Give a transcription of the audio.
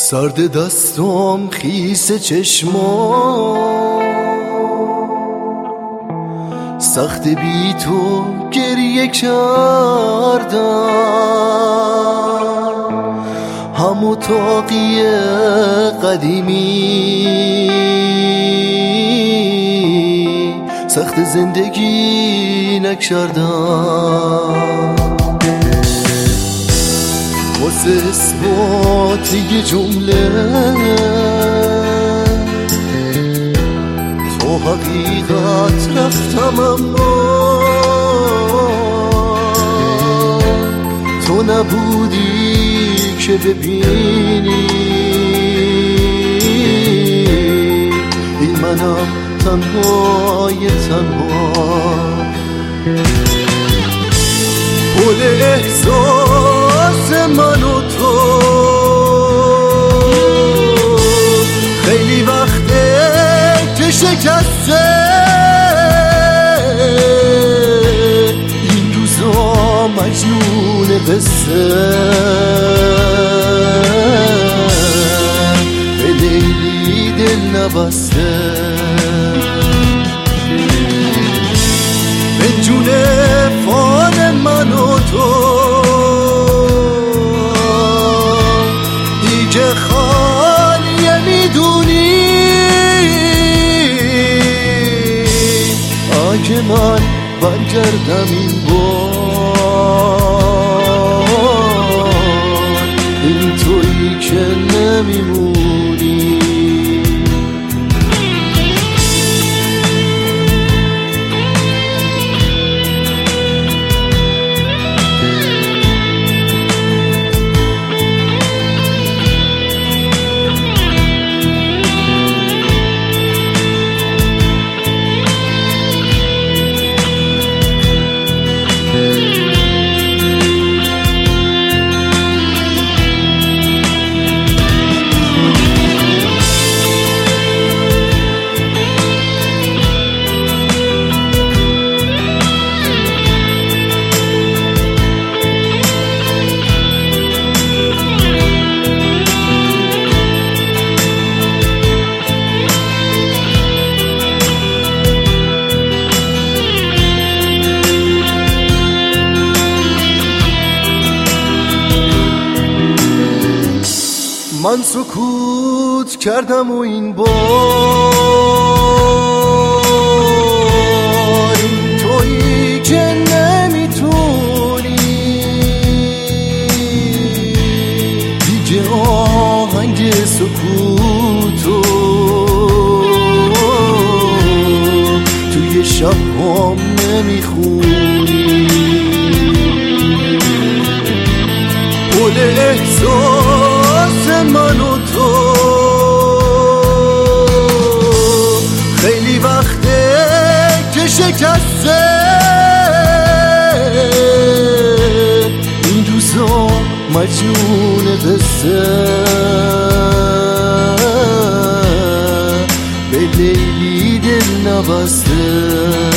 سرد دستم خیس چشمام سخت بی تو گریه کردم همو تاقی قدیمی سخت زندگی نکردم واسه اثبات یه جمله تو حقیقت رفتم اما تو نبودی که ببینی این منم تنهای تنها پل احساس من و تو خیلی وقته که شکسته این روزا مجنون قصه به لیلی دل نبسته به جون فان من و تو دیگه خالیه میدونی اگه من برگردم این بار این تویی که نمیمونی من سکوت کردم و این بار این تویی که نمیتونی دیگه آهنگ سکوتو توی شب هم نمیخونی پل احساس من و تو خیلی وقته که شکسته این روزا مجنون قصه به لیلی دل نبسته